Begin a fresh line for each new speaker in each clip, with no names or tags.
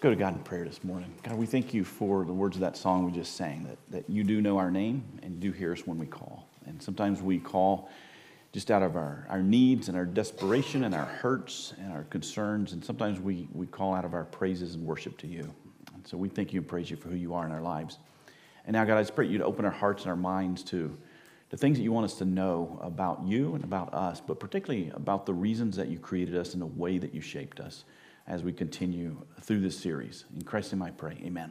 go to God in prayer this morning. God, we thank you for the words of that song we just sang, that you do know our name and do hear us when we call. And sometimes we call just out of our needs and our desperation and our hurts and our concerns, and sometimes we call out of our praises and worship to you. And so we thank you and praise you for who you are in our lives. And now, God, I just pray you to open our hearts and our minds to the things that you want us to know about you and about us, but particularly about the reasons that you created us and the way that you shaped us as we continue through this series. In Christ's name I pray, amen.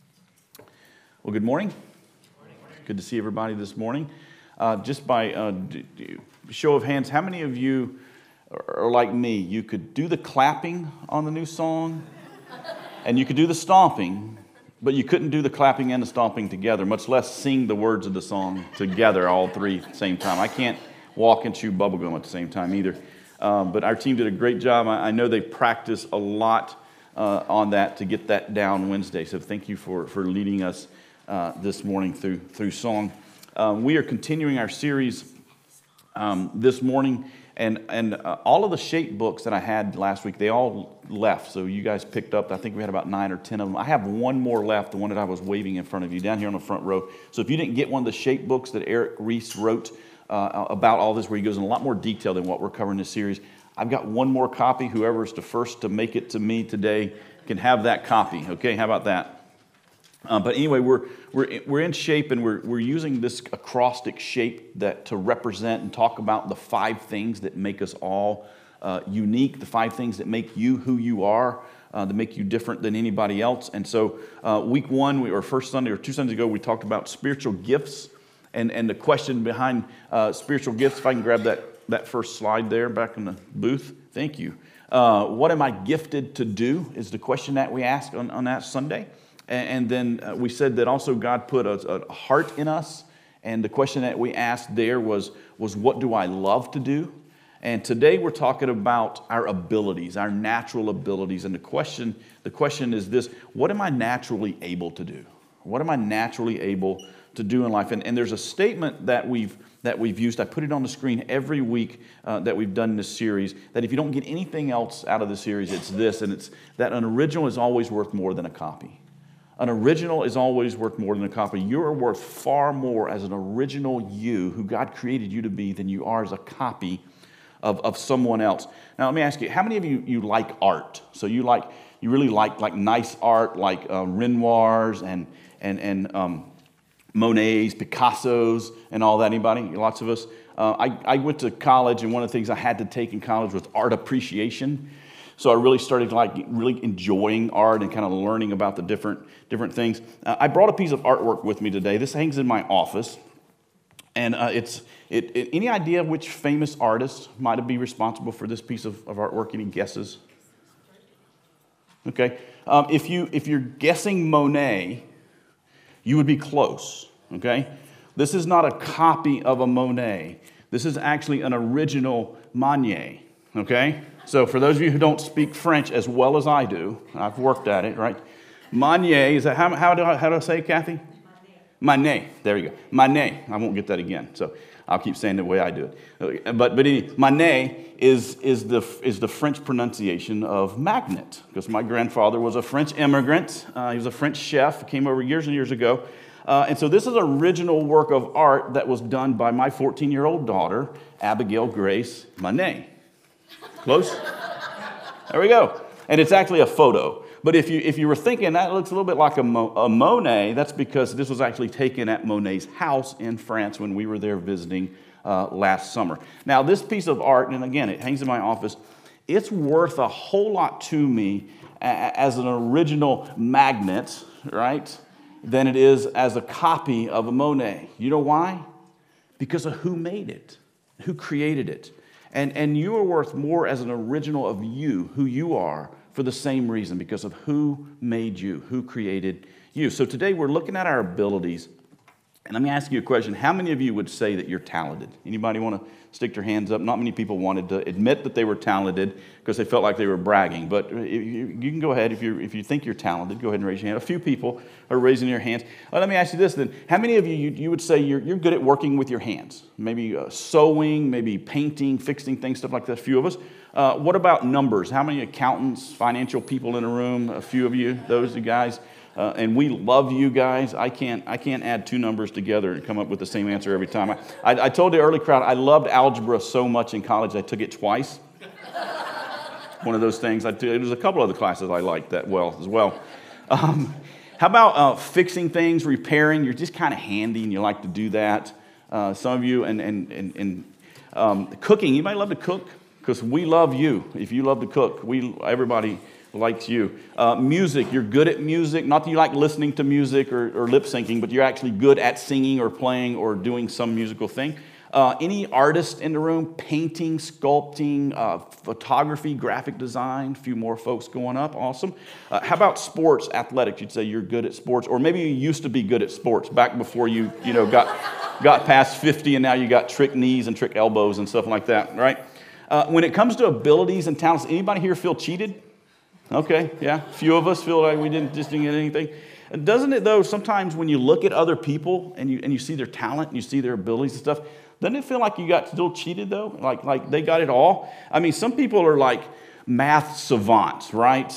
Well, good morning. Good to see everybody this morning. Just by show of hands, how many of you are like me? You could do the clapping on the new song, and you could do the stomping, but you couldn't do the clapping and the stomping together, much less sing the words of the song together, all three at the same time. I can't walk and chew bubblegum at the same time either. But our team did a great job. I know they practiced a lot on that to get that down Wednesday. So thank you for leading us this morning through song. We are continuing our series this morning, and all of the shape books that I had last week, they all left. So you guys picked up. I think we had about 9 or 10 of them. I have one more left, the one that I was waving in front of you down here on the front row. So if you didn't get one of the shape books that Eric Reese wrote about all this, where he goes in a lot more detail than what we're covering in this series, I've got one more copy. Whoever is the first to make it to me today can have that copy. Okay, how about that? But anyway, we're in shape, and we're using this acrostic shape that to represent and talk about the 5 things that make us all unique, the 5 things that make you who you are, that make you different than anybody else. And so week 1, or first Sunday or 2 Sundays ago, we talked about spiritual gifts. And the question behind spiritual gifts, if I can grab that first slide there back in the booth. Thank you. What am I gifted to do is the question that we asked on that Sunday. And then we said that also God put a heart in us. And the question that we asked there was what do I love to do? And today we're talking about our abilities, our natural abilities. And the question is this: what am I naturally able to do? What am I naturally able to do in life? And there's a statement that we've used. I put it on the screen every week that we've done this series, that if you don't get anything else out of the series, it's this, and it's that an original is always worth more than a copy. An original is always worth more than a copy. You are worth far more as an original you, who God created you to be, than you are as a copy of someone else. Now, let me ask you, how many of you like art? So you really like nice art, like Renoirs and Monets, Picassos, and all that? Anybody? Lots of us. I went to college, and one of the things I had to take in college was art appreciation. So I really started really enjoying art and kind of learning about the different things. I brought a piece of artwork with me today. This hangs in my office, and any idea which famous artist might be responsible for this piece of artwork? Any guesses? Okay, if you're guessing Monet, you would be close. Okay, this is not a copy of a Monet. This is actually an original Manet. Okay. So for those of you who don't speak French as well as I do, I've worked at it, right? Manet, is that how do I say it, Kathy? Manet. There you go. Manet. I won't get that again, so I'll keep saying it the way I do it. But Manet is the French pronunciation of magnet, because my grandfather was a French immigrant. He was a French chef. Came over years and years ago. And so this is an original work of art that was done by my 14-year-old daughter, Abigail Grace Manet. Close? There we go. And it's actually a photo. But if you were thinking that looks a little bit like a Monet, that's because this was actually taken at Monet's house in France when we were there visiting last summer. Now, this piece of art, and again, it hangs in my office, it's worth a whole lot to me as an original magnet, right, than it is as a copy of a Monet. You know why? Because of who made it, who created it. And you are worth more as an original of you, who you are, for the same reason, because of who made you, who created you. So today we're looking at our abilities, And let me ask you a question. How many of you would say that you're talented? Anybody want to stick their hands up? Not many people wanted to admit that they were talented because they felt like they were bragging. But you can go ahead. If you think you're talented, go ahead and raise your hand. A few people are raising their hands. Let me ask you this then. How many of you would say you're good at working with your hands? Maybe sewing, maybe painting, fixing things, stuff like that. A few of us. What about numbers? How many accountants, financial people in the room? A few of you, those guys. And we love you guys. I can't add two numbers together and come up with the same answer every time. I told the early crowd I loved algebra so much in college I took it twice. One of those things. There's a couple other classes I liked that well as well. How about fixing things, repairing? You're just kind of handy and you like to do that. Some of you and cooking. Anybody love to cook? Because we love you. If you love to cook, everybody likes you. Music, you're good at music. Not that you like listening to music or lip syncing, but you're actually good at singing or playing or doing some musical thing. Any artist in the room? Painting, sculpting, photography, graphic design. A few more folks going up. Awesome. How about sports, athletics? You'd say you're good at sports. Or maybe you used to be good at sports back before you got past 50 and now you got trick knees and trick elbows and stuff like that, right? When it comes to abilities and talents, anybody here feel cheated? Okay, yeah. A few of us feel like we didn't get anything. And doesn't it, though, sometimes when you look at other people and you see their talent and you see their abilities and stuff, doesn't it feel like you got still cheated, though? Like they got it all? I mean, some people are like math savants, right?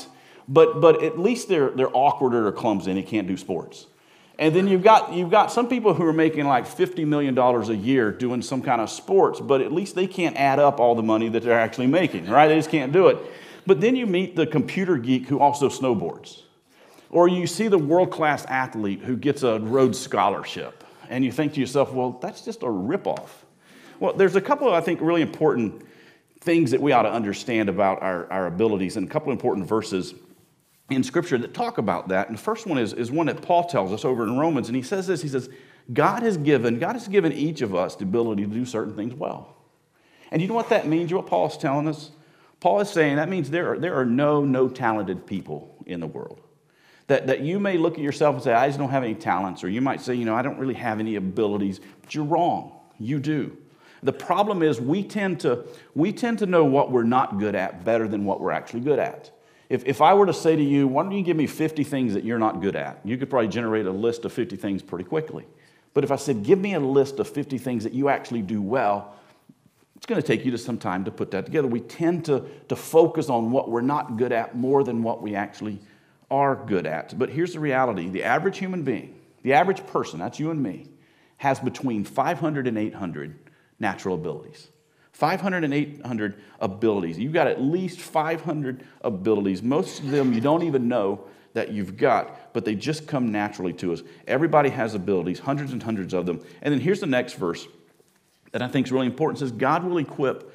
But at least they're awkward or clumsy and they can't do sports. And then you've got some people who are making like $50 million a year doing some kind of sports, but at least they can't add up all the money that they're actually making, right? They just can't do it. But then you meet the computer geek who also snowboards. Or you see the world-class athlete who gets a Rhodes Scholarship. And you think to yourself, well, that's just a ripoff. Well, there's a couple of, I think, really important things that we ought to understand about our abilities and a couple of important verses in Scripture that talk about that. And the first one is one that Paul tells us over in Romans. And he says this, he says, God has given each of us the ability to do certain things well. And you know what that means? You know what Paul's telling us? Paul is saying that means there are no talented people in the world. That you may look at yourself and say, I just don't have any talents. Or you might say, I don't really have any abilities. But you're wrong. You do. The problem is we tend to know what we're not good at better than what we're actually good at. If I were to say to you, why don't you give me 50 things that you're not good at? You could probably generate a list of 50 things pretty quickly. But if I said, give me a list of 50 things that you actually do well, it's going to take you just some time to put that together. We tend to focus on what we're not good at more than what we actually are good at. But here's the reality. The average human being, the average person, that's you and me, has between 500 and 800 natural abilities. 500 and 800 abilities. You've got at least 500 abilities. Most of them you don't even know that you've got, but they just come naturally to us. Everybody has abilities, hundreds and hundreds of them. And then here's the next verse that I think is really important. It says, God will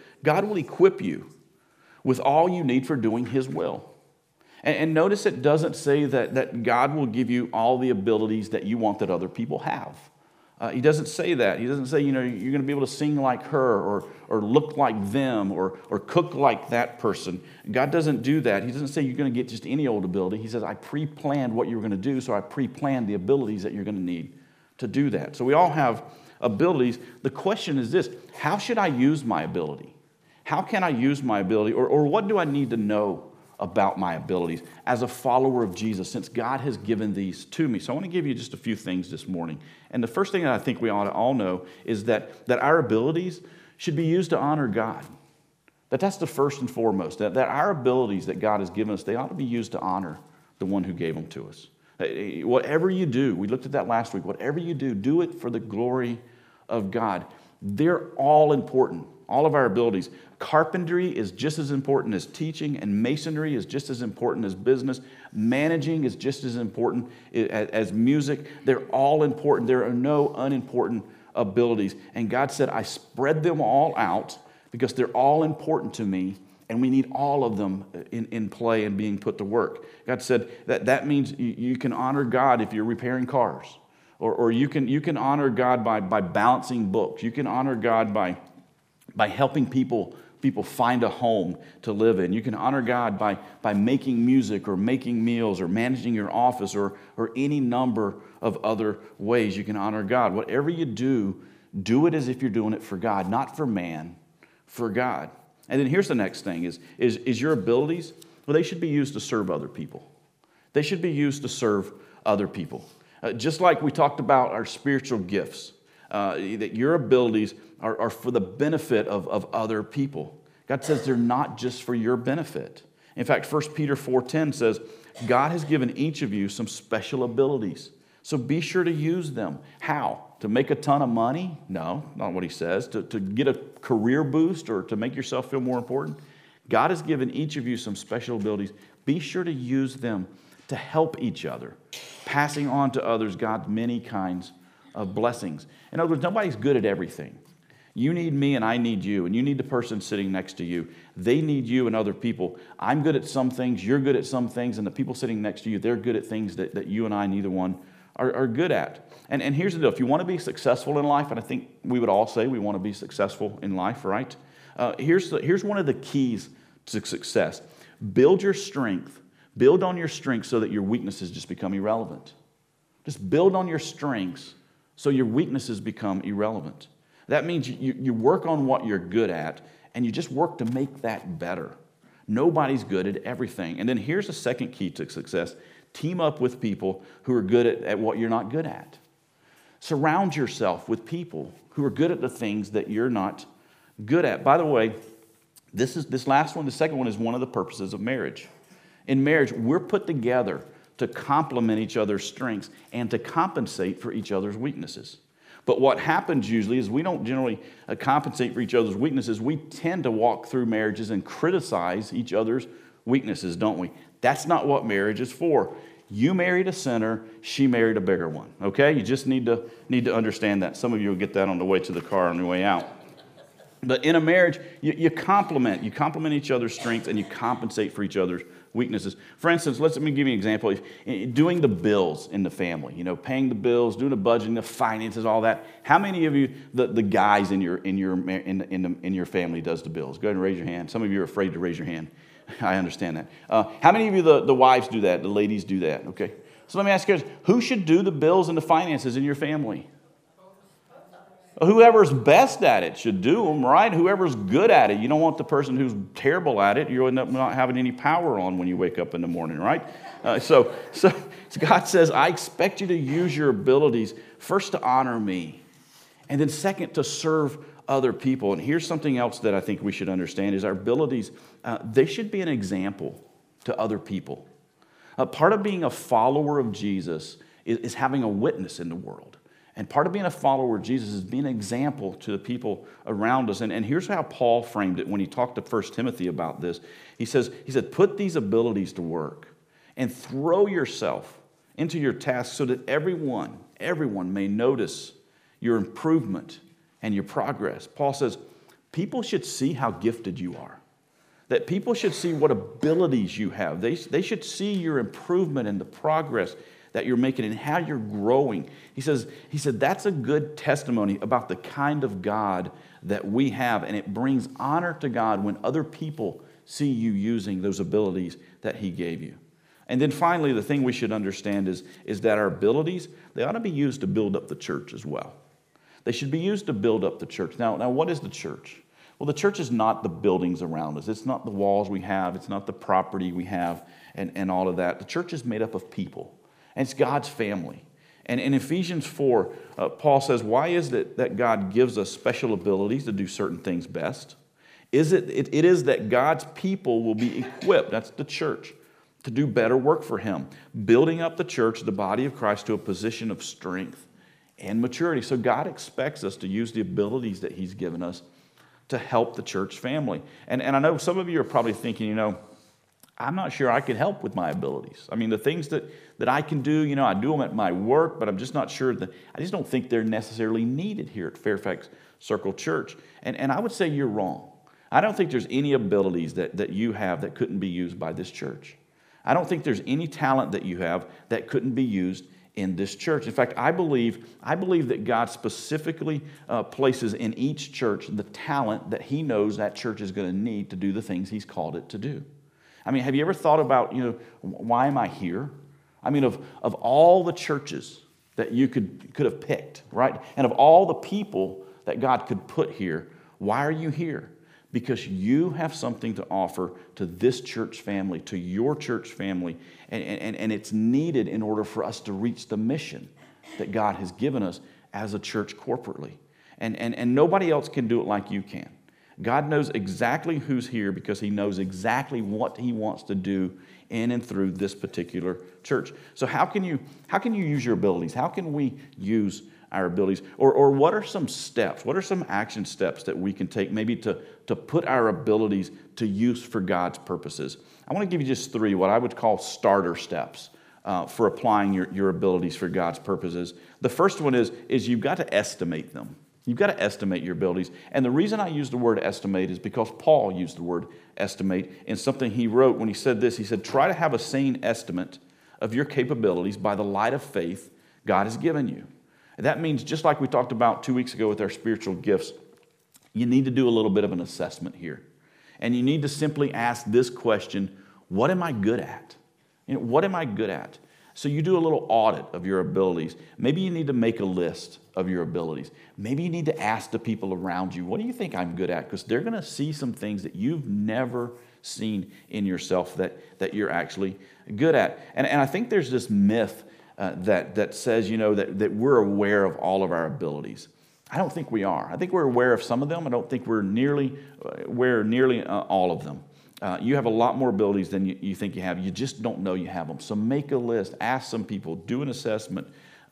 equip you with all you need for doing His will. And notice it doesn't say that God will give you all the abilities that you want that other people have. He doesn't say that. He doesn't say, you're going to be able to sing like her or look like them or cook like that person. God doesn't do that. He doesn't say you're going to get just any old ability. He says, I pre-planned what you were going to do, so I pre-planned the abilities that you're going to need to do that. So we all have abilities. The question is this: how should I use my ability? How can I use my ability? Or what do I need to know about my abilities as a follower of Jesus, since God has given these to me? So I want to give you just a few things this morning. And the first thing that I think we ought to all know is that our abilities should be used to honor God. That's the first and foremost. That our abilities that God has given us, they ought to be used to honor the one who gave them to us. Whatever you do, we looked at that last week, whatever you do it for the glory of God. They're all important, all of our abilities. Carpentry is just as important as teaching, and masonry is just as important as business. Managing is just as important as music. They're all important. There are no unimportant abilities. And God said, I spread them all out because they're all important to me, and we need all of them in play and being put to work. God said that means you can honor God if you're repairing cars, or you can honor God by balancing books. You can honor God by helping people people find a home to live in. You can honor God by making music or making meals or managing your office or any number of other ways you can honor God. Whatever you do, do it as if you're doing it for God, not for man, for God. And then here's the next thing is your abilities, well, they should be used to serve other people. They should be used to serve other people. Just like we talked about our spiritual gifts, that your abilities are for the benefit of other people. God says they're not just for your benefit. In fact, 1 Peter 4:10 says, God has given each of you some special abilities. So be sure to use them. How? To make a ton of money? No, not what he says. To get a career boost or to make yourself feel more important? God has given each of you some special abilities. Be sure to use them to help each other, passing on to others God's many kinds of blessings. In other words, nobody's good at everything. You need me and I need you, and you need the person sitting next to you. They need you and other people. I'm good at some things, you're good at some things, and the people sitting next to you, they're good at things that you and I, neither one, are good at. And here's the deal. If you want to be successful in life, and I think we would all say we want to be successful in life, right? Here's one of the keys to success. Build your strength. Build on your strengths so that your weaknesses just become irrelevant. Just build on your strengths so your weaknesses become irrelevant. That means you work on what you're good at, and you just work to make that better. Nobody's good at everything. And then here's the second key to success. Team up with people who are good at what you're not good at. Surround yourself with people who are good at the things that you're not good at. By the way, this last one, the second one, is one of the purposes of marriage. In marriage, we're put together to complement each other's strengths and to compensate for each other's weaknesses. But what happens usually is we don't generally compensate for each other's weaknesses. We tend to walk through marriages and criticize each other's weaknesses, don't we? That's not what marriage is for. You married a sinner, she married a bigger one, okay? You just need to understand that. Some of you will get that on the way to the car on your way out. But in a marriage, you complement each other's strengths and you compensate for each other's weaknesses. For instance, let me give you an example. Doing the bills in the family, paying the bills, doing the budgeting, the finances, all that. How many of you, the guys in your family, does the bills? Go ahead and raise your hand. Some of you are afraid to raise your hand. I understand that. How many of you, the wives, do that? The ladies do that? Okay. So let me ask you guys: who should do the bills and the finances in your family? Whoever's best at it should do them, right? Whoever's good at it. You don't want the person who's terrible at it. You end up not having any power on when you wake up in the morning, right? So God says, I expect you to use your abilities first to honor me, and then second to serve other people. And here's something else that I think we should understand is our abilities, they should be an example to other people. Part of being a follower of Jesus is having a witness in the world. And part of being a follower of Jesus is being an example to the people around us. And here's how Paul framed it when he talked to 1 Timothy about this. He said, put these abilities to work and throw yourself into your task so that everyone may notice your improvement and your progress. Paul says, people should see how gifted you are. That people should see what abilities you have. They should see your improvement and the progress that you're making and how you're growing. He said that's a good testimony about the kind of God that we have, and it brings honor to God when other people see you using those abilities that he gave you. And then finally, the thing we should understand is that our abilities, they ought to be used to build up the church as well. They should be used to build up the church. Now what is the church? Well, the church is not the buildings around us. It's not the walls we have. It's not the property we have and all of that. The church is made up of people. And it's God's family. And in Ephesians 4, Paul says, why is it that God gives us special abilities to do certain things best? It is that God's people will be equipped, that's the church, to do better work for him, building up the church, the body of Christ, to a position of strength and maturity. So God expects us to use the abilities that he's given us to help the church family. And I know some of you are probably thinking, I'm not sure I could help with my abilities. I mean, the things that I can do, I do them at my work, but I'm just not sure I just don't think they're necessarily needed here at Fairfax Circle Church. And I would say you're wrong. I don't think there's any abilities that you have that couldn't be used by this church. I don't think there's any talent that you have that couldn't be used in this church. In fact, I believe that God specifically places in each church the talent that he knows that church is going to need to do the things he's called it to do. I mean, have you ever thought about, why am I here? I mean, of all the churches that you could have picked, right? And of all the people that God could put here, why are you here? Because you have something to offer to this church family, to your church family, and it's needed in order for us to reach the mission that God has given us as a church corporately. And nobody else can do it like you can. God knows exactly who's here because he knows exactly what he wants to do in and through this particular church. So how can you use your abilities? How can we use our abilities? Or what are some steps? What are some action steps that we can take maybe to put our abilities to use for God's purposes? I want to give you just 3, what I would call starter steps for applying your abilities for God's purposes. The first one is you've got to estimate them. You've got to estimate your abilities. And the reason I use the word estimate is because Paul used the word estimate in something he wrote when he said this. He said, try to have a sane estimate of your capabilities by the light of faith God has given you. And that means, just like we talked about 2 weeks ago with our spiritual gifts, you need to do a little bit of an assessment here. And you need to simply ask this question, what am I good at? What am I good at? So you do a little audit of your abilities. Maybe you need to make a list of your abilities. Maybe you need to ask the people around you, what do you think I'm good at? Because they're going to see some things that you've never seen in yourself that you're actually good at. And I think there's this myth that says, that we're aware of all of our abilities. I don't think we are. I think we're aware of some of them. I don't think we're nearly aware of nearly all of them. You have a lot more abilities than you think you have. You just don't know you have them. So make a list, ask some people, do an assessment,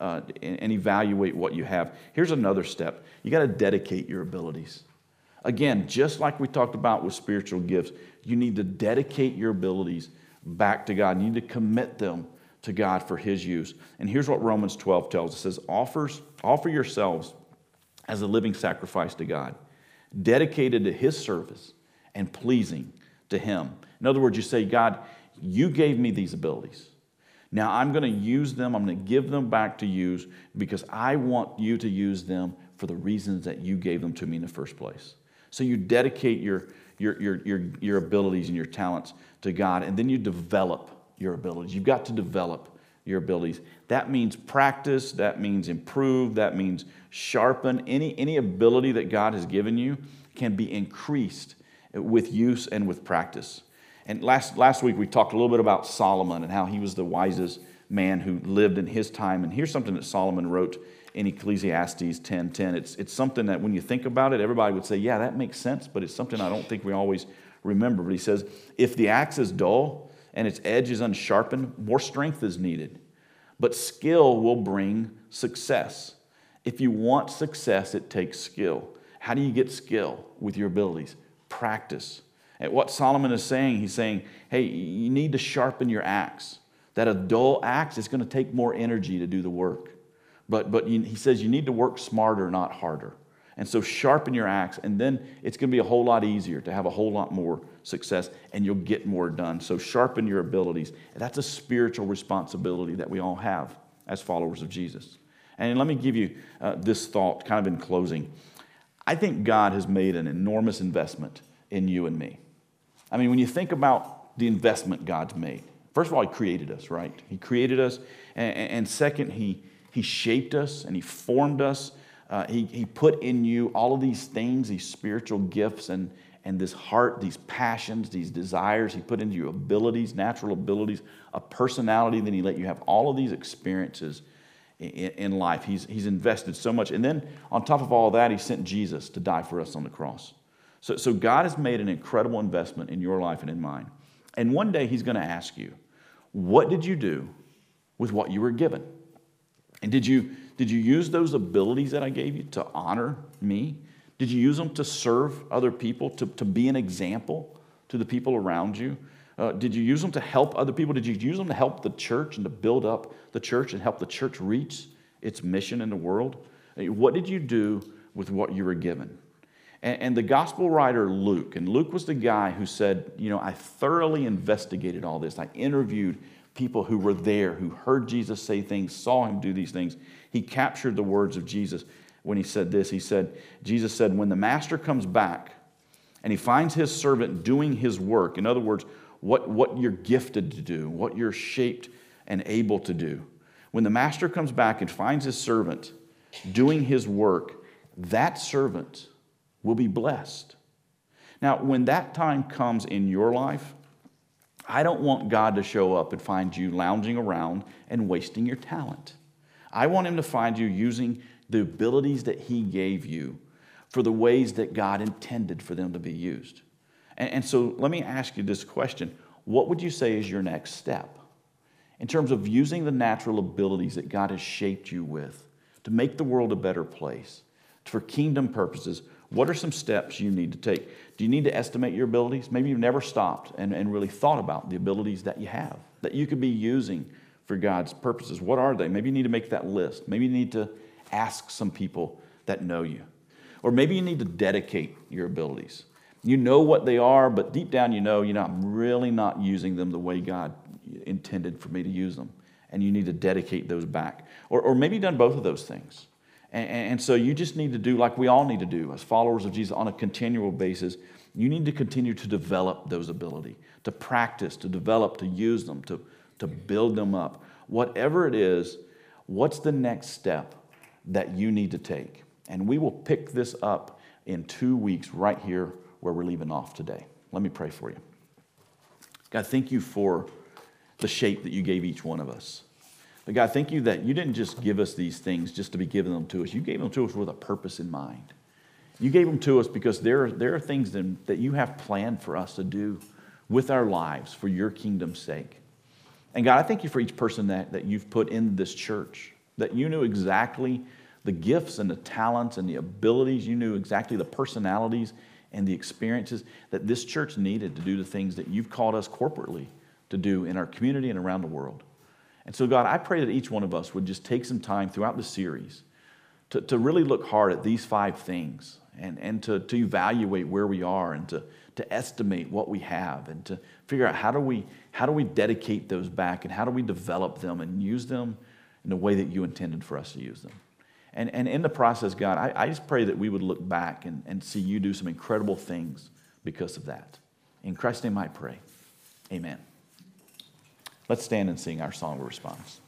and evaluate what you have. Here's another step. You got to dedicate your abilities. Again, just like we talked about with spiritual gifts, you need to dedicate your abilities back to God. You need to commit them to God for his use. And here's what Romans 12 tells us. It says, offer yourselves as a living sacrifice to God, dedicated to his service and pleasing to him. In other words, you say, God, you gave me these abilities. Now I'm going to use them. I'm going to give them back to you because I want you to use them for the reasons that you gave them to me in the first place. So you dedicate your abilities and your talents to God, and then you develop your abilities. You've got to develop your abilities. That means practice. That means improve. That means sharpen. Any ability that God has given you can be increased with use and with practice. And last week we talked a little bit about Solomon and how he was the wisest man who lived in his time. And here's something that Solomon wrote in Ecclesiastes 10:10. It's something that when you think about it, everybody would say, yeah, that makes sense, but it's something I don't think we always remember. But he says, if the axe is dull and its edge is unsharpened, more strength is needed. But skill will bring success. If you want success, it takes skill. How do you get skill with your abilities? Practice. And what Solomon is saying, he's saying, hey, you need to sharpen your axe. That a dull axe is going to take more energy to do the work. But he says you need to work smarter, not harder. And so sharpen your axe, and then it's going to be a whole lot easier to have a whole lot more success, and you'll get more done. So sharpen your abilities. That's a spiritual responsibility that we all have as followers of Jesus. And let me give you this thought kind of in closing. I think God has made an enormous investment in you and me. I mean, when you think about the investment God's made, first of all, he created us, right? He created us. And second, he shaped us and he formed us. He put in you all of these things, these spiritual gifts and this heart, these passions, these desires. He put into you abilities, natural abilities, a personality. Then he let you have all of these experiences in life. He's invested so much. And then on top of all of that, he sent Jesus to die for us on the cross. So God has made an incredible investment in your life and in mine. And one day he's going to ask you, what did you do with what you were given? And did you use those abilities that I gave you to honor me? Did you use them to serve other people, to be an example to the people around you? Did you use them to help other people? Did you use them to help the church and to build up the church and help the church reach its mission in the world? What did you do with what you were given? And the gospel writer Luke, and Luke was the guy who said, I thoroughly investigated all this. I interviewed people who were there, who heard Jesus say things, saw him do these things. He captured the words of Jesus when he said this. Jesus said, when the master comes back and he finds his servant doing his work, in other words, what you're gifted to do, what you're shaped and able to do. When the master comes back and finds his servant doing his work, that servant will be blessed. Now, when that time comes in your life, I don't want God to show up and find you lounging around and wasting your talent. I want him to find you using the abilities that he gave you for the ways that God intended for them to be used. And so let me ask you this question. What would you say is your next step in terms of using the natural abilities that God has shaped you with to make the world a better place, for kingdom purposes? What are some steps you need to take? Do you need to estimate your abilities? Maybe you've never stopped and really thought about the abilities that you have, that you could be using for God's purposes. What are they? Maybe you need to make that list. Maybe you need to ask some people that know you. Or maybe you need to dedicate your abilities. You know what they are, but deep down you know, I'm really not using them the way God intended for me to use them. And you need to dedicate those back. Or maybe you've done both of those things. And so you just need to do like we all need to do as followers of Jesus on a continual basis. You need to continue to develop those abilities, to practice, to develop, to use them, to build them up. Whatever it is, what's the next step that you need to take? And we will pick this up in 2 weeks right here where we're leaving off today. Let me pray for you. God, thank you for the shape that you gave each one of us. But God, thank you that you didn't just give us these things just to be giving them to us. You gave them to us with a purpose in mind. You gave them to us because there are things that you have planned for us to do with our lives for your kingdom's sake. And God, I thank you for each person that you've put in this church, that you knew exactly the gifts and the talents and the abilities. You knew exactly the personalities and the experiences that this church needed to do the things that you've called us corporately to do in our community and around the world. And so, God, I pray that each one of us would just take some time throughout the series to really look hard at these 5 things and to evaluate where we are and to estimate what we have and to figure out how do we dedicate those back and how do we develop them and use them in the way that you intended for us to use them. And in the process, God, I just pray that we would look back and see you do some incredible things because of that. In Christ's name I pray. Amen. Let's stand and sing our song of response.